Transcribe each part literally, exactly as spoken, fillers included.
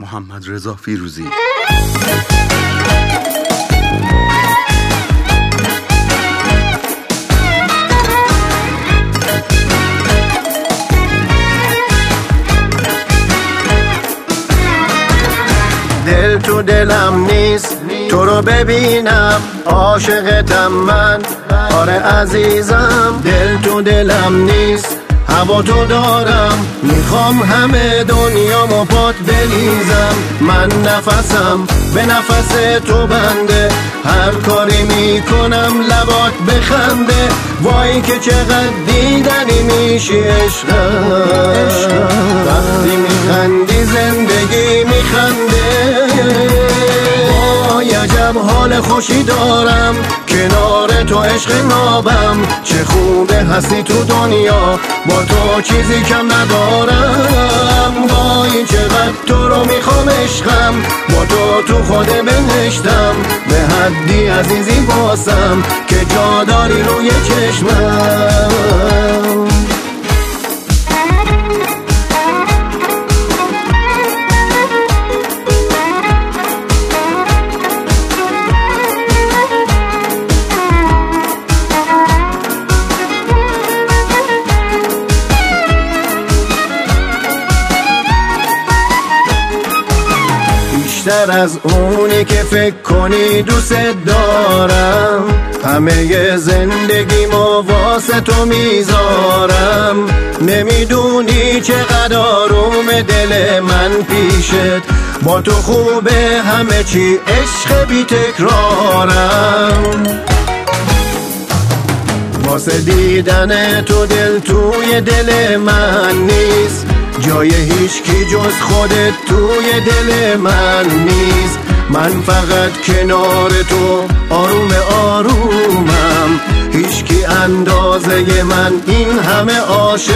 محمد رضا فیروزی. دل تو دلم نیست تو رو ببینم، عاشقتم من، آره عزیزم. دل تو دلم نیست هوا تو دارم، میخوام همه دنیامو پات بلیزم. من نفسم به نفس تو بنده، هر کاری میکنم لبات بخنده. وای که چقدر دیدنی میشی عشقم، وقتی میخندی زندگی میخنده. وای عجب حال خوشی دارم، کنار تو عشق نابم. چه خوبه هستی تو دنیا، با تو چیزی کم ندارم. وای چقدر تو رو میخوام عشقم، با تو تو خود بهشتم. به حدی عزیزی باسم که جا داری روی چشمم. بیشتر از اونی که فکر کنی دوست دارم، همه زندگیمو واسه تو میذارم. نمیدونی چقدر آروم دل من پیشت، با تو خوبه همه چی، عشق بی تکرارم. واسه دیدن تو دل توی دل من نیست، جای هیچ کی جز خودت توی دل من نیست. من فقط کنار تو آروم آرومم، هیچ کی اندازه من این همه عاشق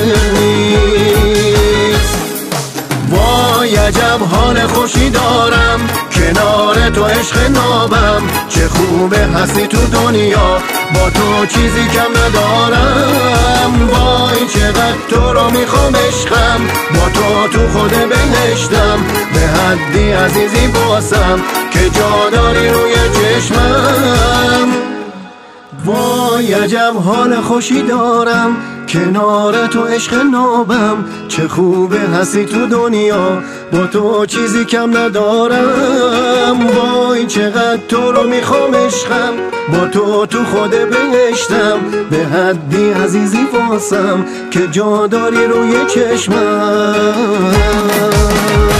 نیست. وای عجب حال خوشی دارم، کنار تو عشق نابم. چه خوبه هستی تو دنیا، با تو چیزی کم ندارم. وای چقدر تو رو میخوام عشقم، با تو تو خود بهشتم. به حدی عزیزی باسم که جا داری روی چشمم. وای عجب حال خوشی دارم، کنار تو عشق نابم. چه خوبه هستی تو دنیا، با تو چیزی کم ندارم. وای چقدر تو رو میخوام عشقم، با تو تو خود بهشتم. به حدی عزیزی واسم که جا داری روی چشمم.